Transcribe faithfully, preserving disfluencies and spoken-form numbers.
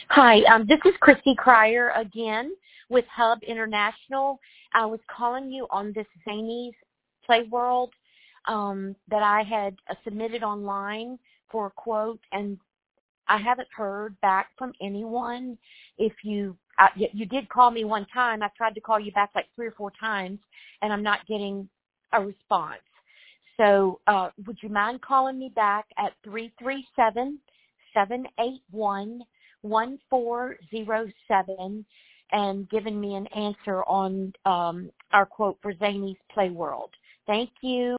Hi, um, this is Christy Cryer again with Hub International. I was calling you on this Zanies Play World um, that I had uh, submitted online for a quote, and I haven't heard back from anyone. If you uh, y- you did call me one time, I tried to call you back like three or four times, and I'm not getting a response. So uh, would you mind calling me back at three three seven, seven eight one, one four zero seven and giving me an answer on um, our quote for Zanies Play World? Thank you.